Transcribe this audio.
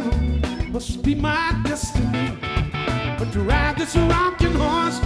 heaven must be my destiny. But to ride this rocking horse